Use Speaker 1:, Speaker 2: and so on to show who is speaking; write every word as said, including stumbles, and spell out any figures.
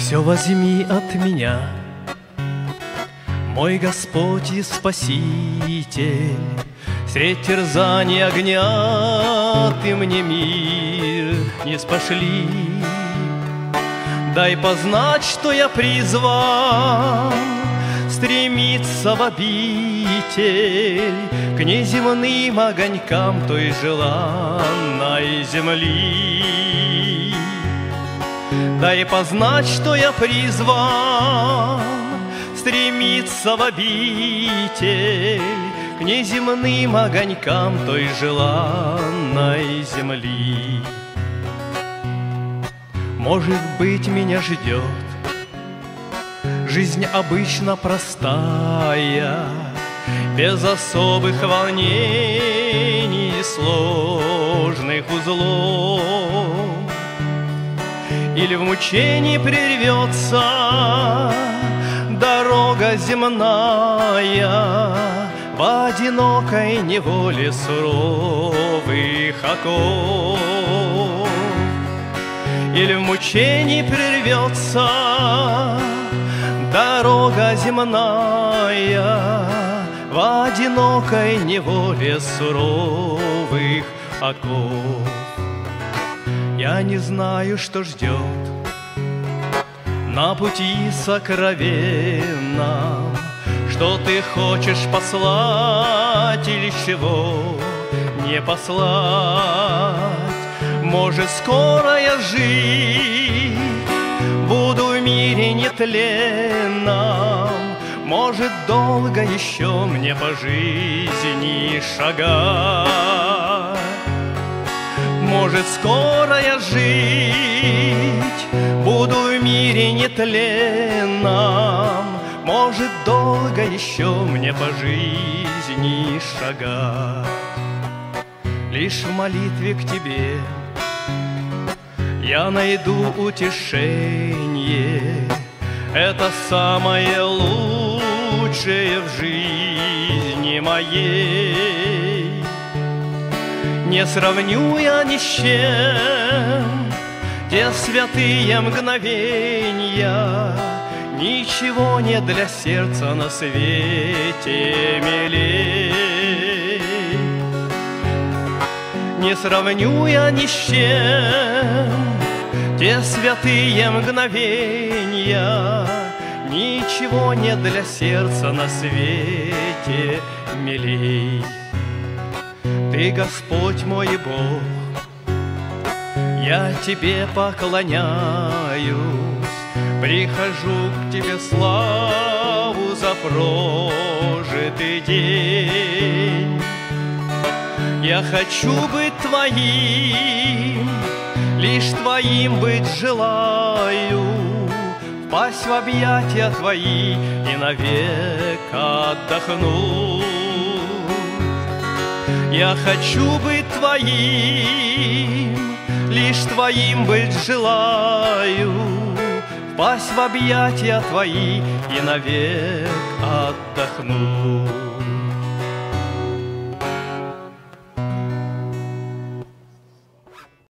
Speaker 1: Все возьми от меня, мой Господь и Спаситель. Средь терзания огня Ты мне мир не спошли. Дай познать, что я призван стремиться в обитель к неземным огонькам той желанной земли. Дай познать, что я призван стремиться в обитель к неземным огонькам той желанной земли. Может быть, меня ждет жизнь обычно простая, без особых волнений и сложных узлов. Или в мучении прервется дорога земная в одинокой неволе суровых оков. Или в мучении прервется дорога земная в одинокой неволе суровых оков. Я не знаю, что ждет на пути сокровенном, что Ты хочешь послать или чего не послать. Может, скоро я жить буду в мире нетленном, может, долго еще мне по жизни шагать. Может, скоро я жить буду в мире нетленном, может, долго еще мне по жизни шагать. Лишь в молитве к Тебе я найду утешение, это самое лучшее в жизни моей. Не сравню я ни с чем те святые мгновенья, ничего нет для сердца на свете милей. Не сравню я ни с чем те святые мгновенья, ничего нет для сердца на свете милей. Ты, Господь мой Бог, я Тебе поклоняюсь, прихожу к Тебе славу за прожитый день. Я хочу быть Твоим, лишь Твоим быть желаю, впасть в объятия Твои и навек отдохнуть. Я хочу быть Твоим, лишь Твоим быть желаю, впасть в объятия Твои и навек отдохнуть.